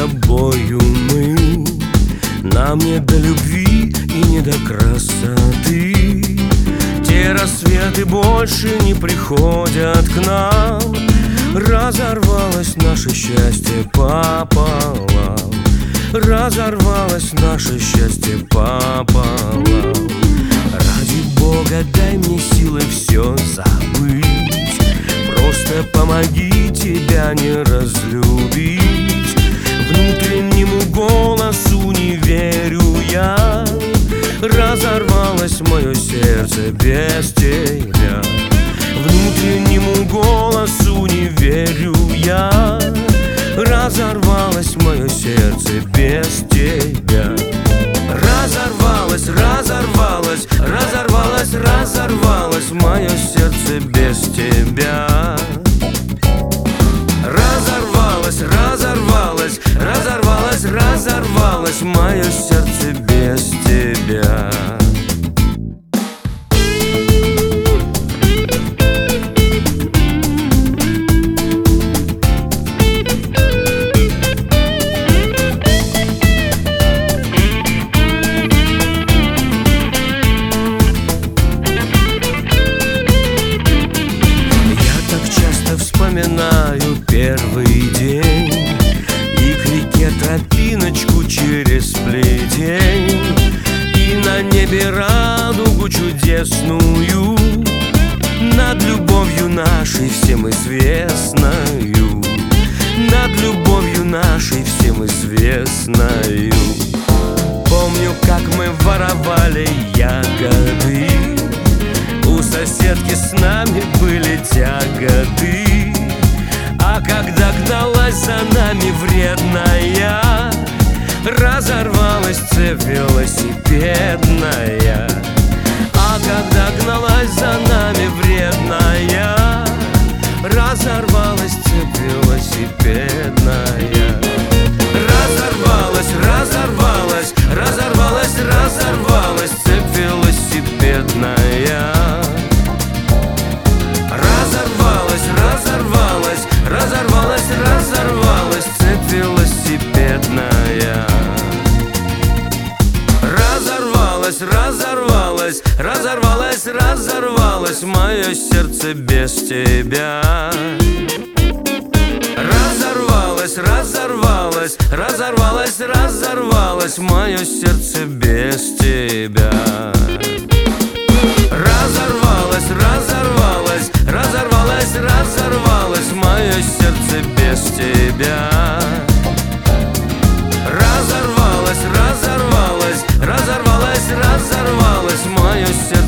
тобою мы. Нам не до любви и не до красоты. Те рассветы больше не приходят к нам. Разорвалось наше счастье пополам. Разорвалось наше счастье пополам. Ради Бога, дай мне силы все забыть. Просто помоги тебя не разлюбить. Внутреннему голосу не верю я. Разорвалось мое сердце без тебя. Внутреннему голосу не верю я. Разорвалось мое сердце без тебя. Разорвалось, разорвалось, разорвалось, разорвалось мое сердце без тебя. Разорвалось, разорвалось, разорвалось, разорвалось мое сердце без тебя. Вспоминаю первый день и к реке тропиночку через плетень, и на небе радугу чудесную, над любовью нашей всем известною, над любовью нашей всем известною. Помню, как мы воровали ягоды, у соседки с нами были тяготы. А когда гналась за нами вредная, разорвалась цепь велосипедная. А когда гналась за нами вредная, разорвалась цепь велосипедная. Разорвалась, разорвалась, разорвалась, разорвалась цепь велосипедная. Разорвалась, разорвалась, разорвалась, разорвалась цепь велосипедная. Разорвалась, разорвалась, разорвалась, разорвалась мое сердце без тебя. Разорвалась, разорвалась, разорвалась, разорвалась мое сердце без тебя. Разорвалась, разорвалась, разорвалась, разорвалась мое сердце без тебя. Разорвалась, разорвалась, разорвалась, разорвалась мое сердце.